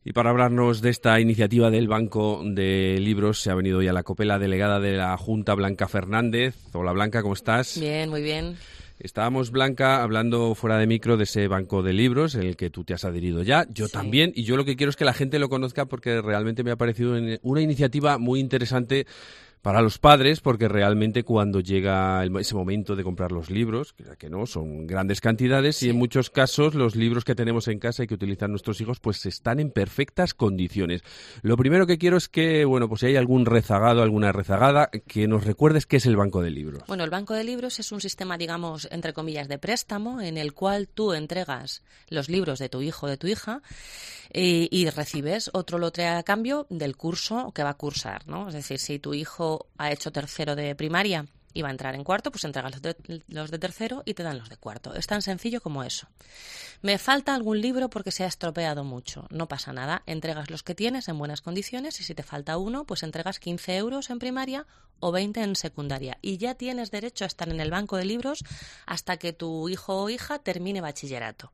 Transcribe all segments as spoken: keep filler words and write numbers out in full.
Y para hablarnos de esta iniciativa del Banco de Libros se ha venido hoy a la COPE la delegada de la Junta, Blanca Fernández. Hola Blanca, ¿cómo estás? Bien, muy bien. Estábamos, Blanca, hablando fuera de micro de ese banco de libros en el que tú te has adherido ya, yo sí. también, y yo lo que quiero es que la gente lo conozca porque realmente me ha parecido una iniciativa muy interesante para los padres, porque realmente cuando llega el, ese momento de comprar los libros, que, que no, son grandes cantidades, sí. y en muchos casos los libros que tenemos en casa y que utilizan nuestros hijos, pues están en perfectas condiciones. Lo primero que quiero es que, bueno, pues si hay algún rezagado, alguna rezagada, que nos recuerdes qué es el Banco de Libros. Bueno, el Banco de Libros es un sistema, digamos, entre comillas, de préstamo, en el cual tú entregas los libros de tu hijo o de tu hija y, y recibes otro lote a cambio del curso que va a cursar, ¿no? Es decir, si tu hijo ha hecho tercero de primaria y va a entrar en cuarto, pues entregas los de, los de tercero y te dan los de cuarto. Es tan sencillo como eso. Me falta algún libro porque se ha estropeado mucho. No pasa nada. Entregas los que tienes en buenas condiciones y si te falta uno, pues entregas quince euros en primaria o veinte en secundaria. Y ya tienes derecho a estar en el Banco de Libros hasta que tu hijo o hija termine bachillerato.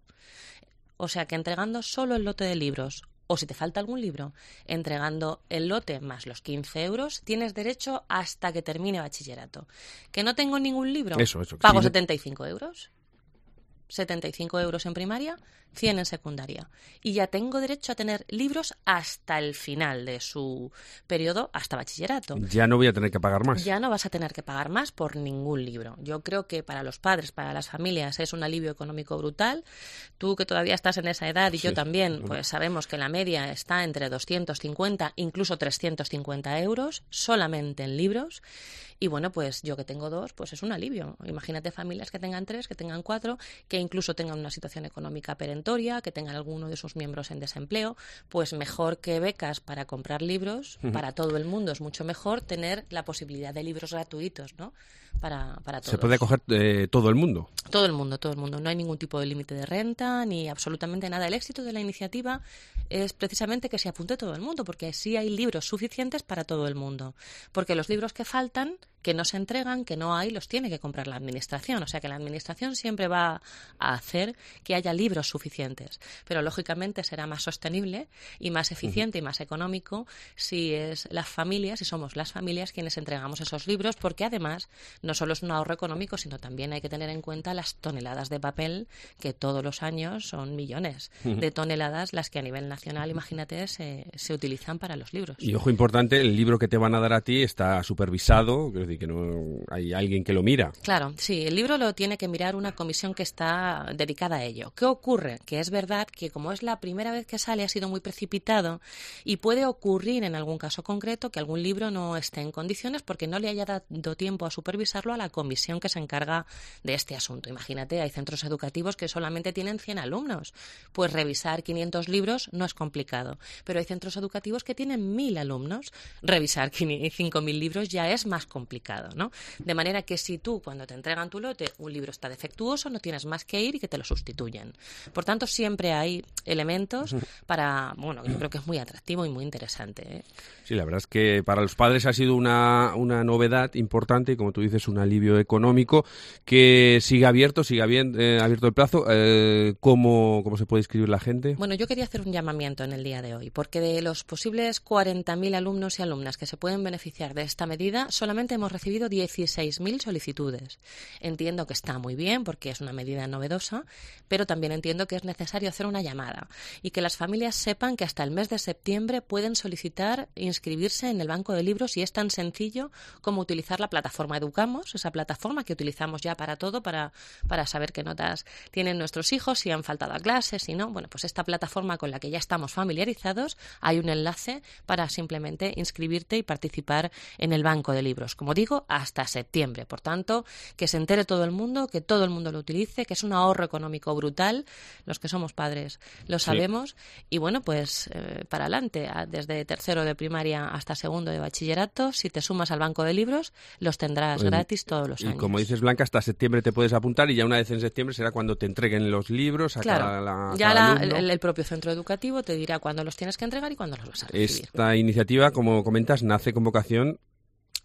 O sea que entregando solo el lote de libros o si te falta algún libro, entregando el lote más los quince euros, tienes derecho hasta que termine bachillerato. ¿Que no tengo ningún libro? Eso, eso. Pago sí. setenta y cinco euros. setenta y cinco euros en primaria, cien en secundaria. Y ya tengo derecho a tener libros hasta el final de su periodo, hasta bachillerato. Ya no voy a tener que pagar más. Ya no vas a tener que pagar más por ningún libro. Yo creo que para los padres, para las familias, es un alivio económico brutal. Tú que todavía estás en esa edad y sí. yo también, pues sabemos que la media está entre doscientos cincuenta, incluso trescientos cincuenta euros, solamente en libros. Y bueno, pues yo que tengo dos, pues es un alivio. Imagínate familias que tengan tres, que tengan cuatro, que incluso tengan una situación económica perentoria, que tengan alguno de sus miembros en desempleo, pues mejor que becas para comprar libros, uh-huh. para todo el mundo es mucho mejor tener la posibilidad de libros gratuitos, ¿no? Para, para todos. ¿Se puede acoger eh, todo el mundo? Todo el mundo, todo el mundo. No hay ningún tipo de límite de renta ni absolutamente nada. El éxito de la iniciativa es precisamente que se apunte todo el mundo, porque sí hay libros suficientes para todo el mundo. Porque los libros que faltan, que no se entregan, que no hay, los tiene que comprar la administración. O sea que la administración siempre va a hacer que haya libros suficientes. Pero lógicamente será más sostenible y más eficiente uh-huh. y más económico si es las familias, si somos las familias quienes entregamos esos libros, porque además no solo es un ahorro económico, sino también hay que tener en cuenta las toneladas de papel, que todos los años son millones uh-huh. de toneladas las que a nivel nacional, imagínate, se, se utilizan para los libros. Y ojo importante, el libro que te van a dar a ti está supervisado, es decir, que no hay alguien que lo mira. Claro, sí, el libro lo tiene que mirar una comisión que está dedicada a ello. ¿Qué ocurre? Que es verdad que como es la primera vez que sale ha sido muy precipitado y puede ocurrir en algún caso concreto que algún libro no esté en condiciones porque no le haya dado tiempo a supervisarlo a la comisión que se encarga de este asunto. Imagínate, hay centros educativos que solamente tienen cien alumnos. Pues revisar quinientos libros no es complicado. Pero hay centros educativos que tienen mil alumnos. Revisar cinco mil libros ya es más complicado, ¿no? De manera que si tú, cuando te entregan tu lote, un libro está defectuoso, no tienes más que ir y que te lo sustituyen. Por tanto, siempre hay elementos para, bueno, yo creo que es muy atractivo y muy interesante, ¿eh? Sí, la verdad es que para los padres ha sido una, una novedad importante y, como tú dices, un alivio económico que sigue abierto, sigue bien, eh, abierto el plazo. Eh, ¿cómo, ¿Cómo se puede inscribir la gente? Bueno, yo quería hacer un llamamiento en el día de hoy, porque de los posibles cuarenta mil alumnos y alumnas que se pueden beneficiar de esta medida, solamente hemos recibido dieciséis mil solicitudes. Entiendo que está muy bien porque es una medida novedosa, pero también entiendo que es necesario hacer una llamada y que las familias sepan que hasta el mes de septiembre pueden solicitar inscribirse en el Banco de Libros y es tan sencillo como utilizar la plataforma Educamos, esa plataforma que utilizamos ya para todo, para, para saber qué notas tienen nuestros hijos, si han faltado a clases, si no. Bueno, pues esta plataforma con la que ya estamos familiarizados, hay un enlace para simplemente inscribirte y participar en el Banco de Libros. Como digo, hasta septiembre. Por tanto, que se entere todo el mundo, que todo el mundo lo utilice, que es un ahorro económico brutal. Los que somos padres lo sabemos. Sí. Y bueno, pues eh, para adelante, desde tercero de primaria hasta segundo de bachillerato, si te sumas al Banco de Libros, los tendrás gratis todos los años. Y como dices, Blanca, hasta septiembre te puedes apuntar y ya una vez en septiembre será cuando te entreguen los libros a claro, cada, la, ya cada la, alumno. El, el propio centro educativo te dirá cuándo los tienes que entregar y cuándo los vas a recibir. Esta iniciativa, como comentas, nace con vocación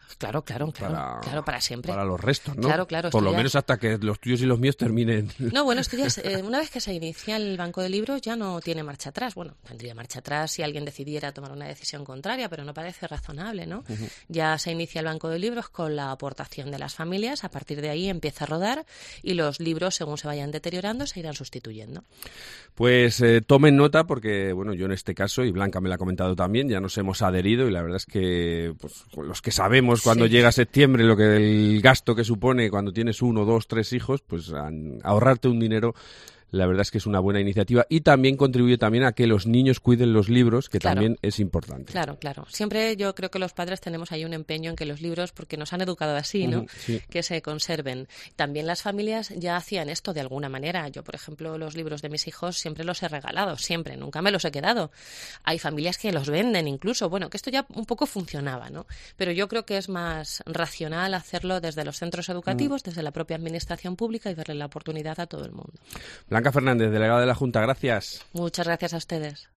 Claro, claro, claro, para, claro, para siempre. Para los restos, ¿no? Claro, claro. Por lo ya... menos hasta que los tuyos y los míos terminen. No, bueno, esto ya es, eh, una vez que se inicia el banco de libros ya no tiene marcha atrás. Bueno, tendría marcha atrás si alguien decidiera tomar una decisión contraria, pero no parece razonable, ¿no? Uh-huh. Ya se inicia el banco de libros con la aportación de las familias, a partir de ahí empieza a rodar y los libros, según se vayan deteriorando, se irán sustituyendo. Pues eh, tomen nota porque, bueno, yo en este caso, y Blanca me lo ha comentado también, ya nos hemos adherido y la verdad es que pues, los que sabemos cuando sí. llega septiembre lo que el gasto que supone cuando tienes uno, dos, tres hijos, pues a, ahorrarte un dinero, la verdad es que es una buena iniciativa y también contribuye también a que los niños cuiden los libros, que claro. también es importante. Claro, claro. Siempre yo creo que los padres tenemos ahí un empeño en que los libros, porque nos han educado así, ¿no? Uh-huh, sí. Que se conserven. También las familias ya hacían esto de alguna manera. Yo, por ejemplo, los libros de mis hijos siempre los he regalado, siempre, nunca me los he quedado. Hay familias que los venden incluso. Bueno, que esto ya un poco funcionaba, ¿no? Pero yo creo que es más racional hacerlo desde los centros educativos, uh-huh. desde la propia administración pública y darle la oportunidad a todo el mundo. Blanca Fernández, delegada de la Junta, gracias. Muchas gracias a ustedes.